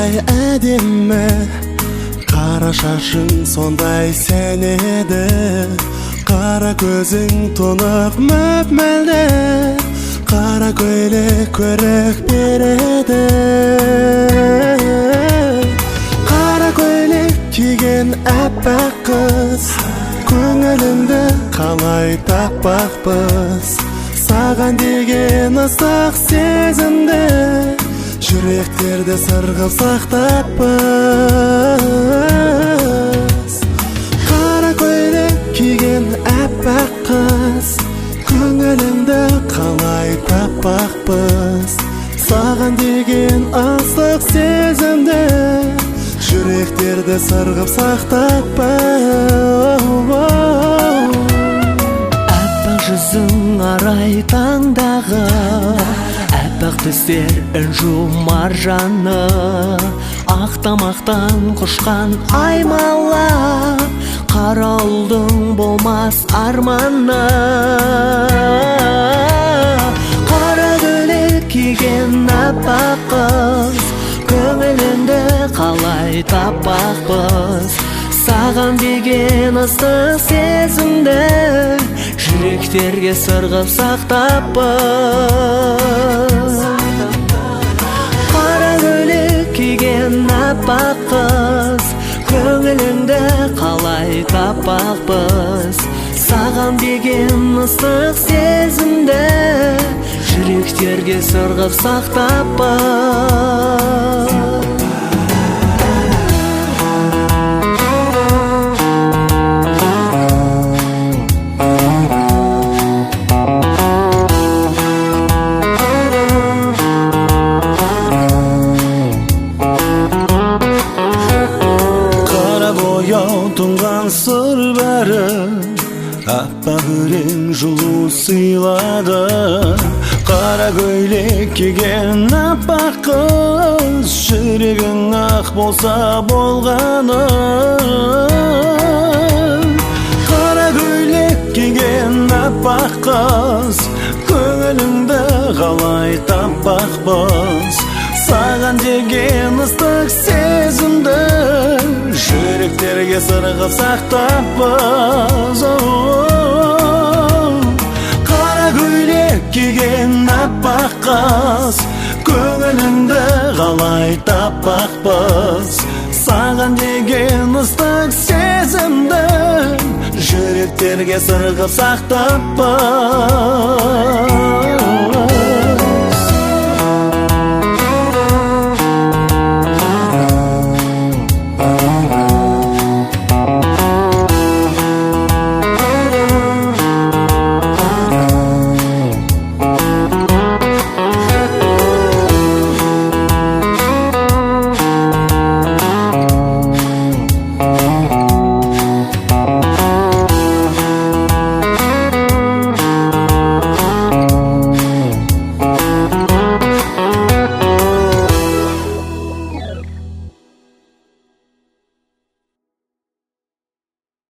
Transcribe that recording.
сондай әдемі, қара шашың сондай сән еді, қара көзің тұнық мөп-мөлді, қара көйлек көрік береді. Қара көйлек киген әппақ қыз, көңілімді қалай таппақпыз, саған деген ыстық сезімді жүректерді сырғып сақтаппыз. Қара көйлек киген әппақ қыз, көңілімді қалай таппақпыз, саған деген ыстық сезімді жүректерді сырғып сақтаппыз. Әппақ жүзің арай таңдағы, әппақ түстер інжу маржаны, ақ тамақтан құшқан аймалап, қара ұлдың болмас арманы. Қара көйлек киген әппақ қыз, көңіліңді қалай таппақпыз, саған деген ыстық сезімді жүректерге сырғып сақтаппыз. Қара көйлек киген әппақ қыз, көңіліңді қалай таппақпыз, саған деген ыстық сезімді жүректерге сырғып сақтаппыз. Тұнған сыр бәрі аппақ өрең жылу сыйлады, қара көйлек киген аппақ қыз, жүрегің ақ болса болғаны. Қара көйлек киген аппақ қыз, көңіліңді қалай таппақпыз, саған деген ыстық сезімді жүректерге сырғып сақтаппыз. Қара көйлек киген аппақ қыз, көңіліңді қалай таппақпыз, саған деген ыстық сезімді жүректерге сырғып сақтаппыз.